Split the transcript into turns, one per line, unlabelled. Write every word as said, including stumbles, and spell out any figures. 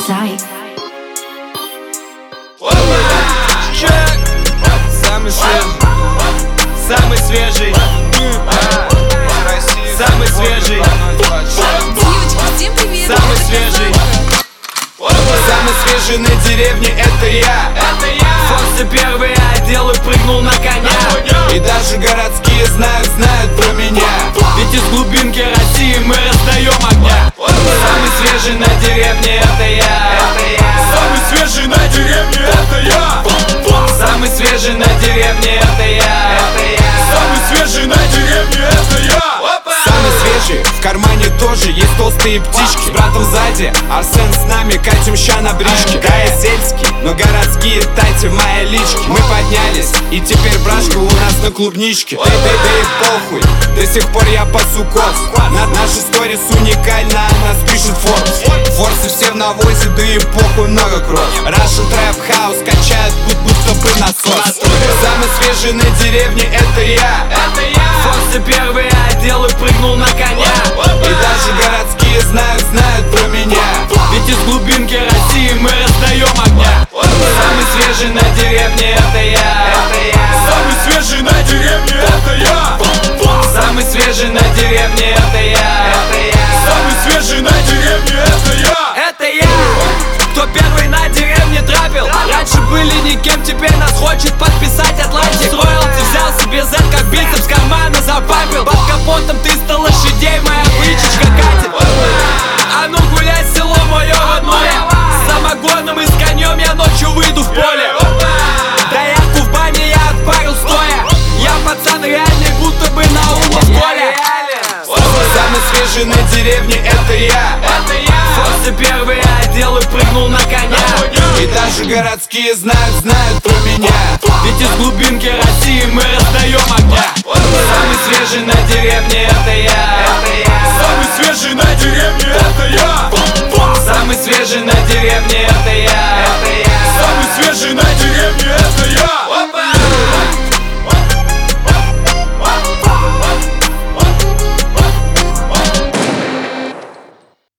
сайт.
Самый свежий, самый свежий, самый свежий,
Девочки, всем привет!
самый свежий, самый свежий на деревне это я. Форсы первые одел и прыгнул на коня. И даже городские знают, знают про меня. Ведь из глубинки России мы раздаем огня. Самый свежий на деревне это я. Самый свежий на деревне это я. Самый свежий на деревне это я. Самый свежий на деревне это я. Самый свежий, в кармане тоже есть толстые птички. С братом сзади, Арсен с нами, катим ща на бричке. Да, я сельский, но городские тайцы в моей личке. Мы поднялись, и теперь брашка у нас на клубничке. Ты, ты, ты, похуй, до сих пор я пасу кос. Над нашей сторис уникально, нас пишет Forbes. Форсы все в навозе, да и похуй много кросс. Russian Trap House качает, будь будто бы насос. Самый свежий на деревне это я. Форсы первые одел и прыгнул на коня. И даже городские знают, знают про меня. Ведь из глубинки России мы раздаем огня. Самый свежий на деревне это я. Самый свежий на деревне это я. Самый свежий на деревне это я. Самый свежий на деревне это я. Это я. Кто первый на деревне трапил? Раньше были никем, теперь нас хочет подписать Атлантик. Строился, взял себе Z, как бицепс, кармана запапил. Под капотом триста лошадей, моя бычечка катит. А ну гулять, село мое родное. С самогоном и с конем я ночью выйду в поле. Доярку в бане я отпарил стоя. Я пацан реальный, будто бы на уме в школе. Самый свежий на деревне это я. Форсы первые одел и прыгнул на коня. И даже городские знают, знают про меня. Ведь из глубинки России